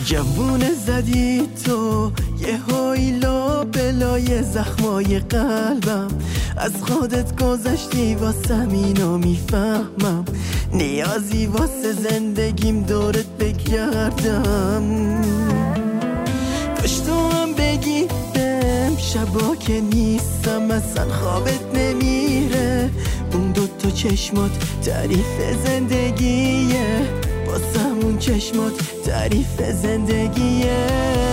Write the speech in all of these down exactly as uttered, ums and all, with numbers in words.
جوونه زدی تو یه هایلا بلای زخمای قلبم، از خودت گذشتی واسم اینو میفهمم، نیازی واسه زندگیم دورت بگردم. کاش تو هم بگی بهم شبا که نیستم اصلا خوابت نمیره، اون دوتا چشمات تعریف زندگیه، واسم اون چشمات تعریف زندگیه.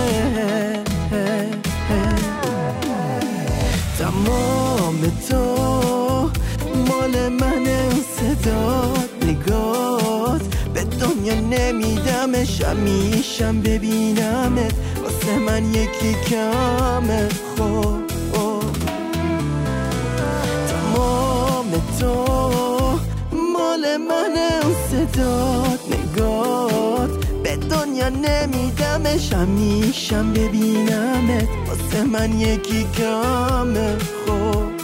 تمام تو مال منه، اون صدات نگات به دنیا نمیدمش، همیشم ببینمت واسه من یکی کمه. خب تمام تو مال منه، اون صدات نگات به دنیا نمیدمش، همیشم ببینمت واسه من یکی کمه. خب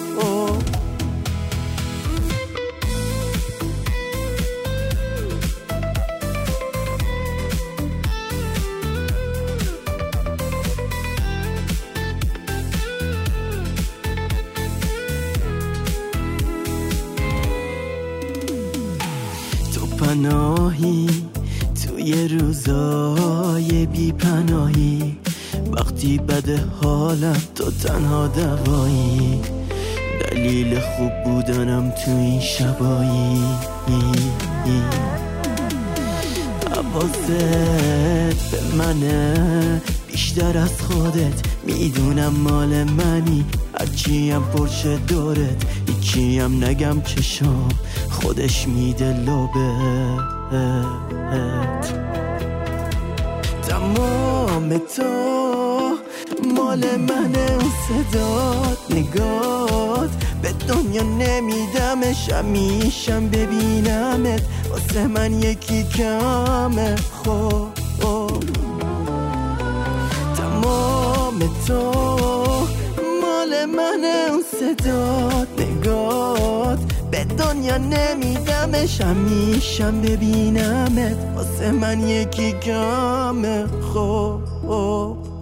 پناهی توی روزای بی پناهی، وقتی بده حالم تو تنها دوایی، دلیل خوب بودنم تو این شبایی. حواست به منه بیشتر از خودت، میدونم مال منی، هرچیم پرشه دورت، هیچیم نگم چشم خودش میده لبت. تمام تو مال منه، اون صدات نگات به دنیا نمیدمش، همیشم ببینمت واسه من یکی کمه. خب تمام تو مال منه، اون صدات نگات به دنیا نمیدمش، همیشم ببینمت واسه من یکی کمه. خب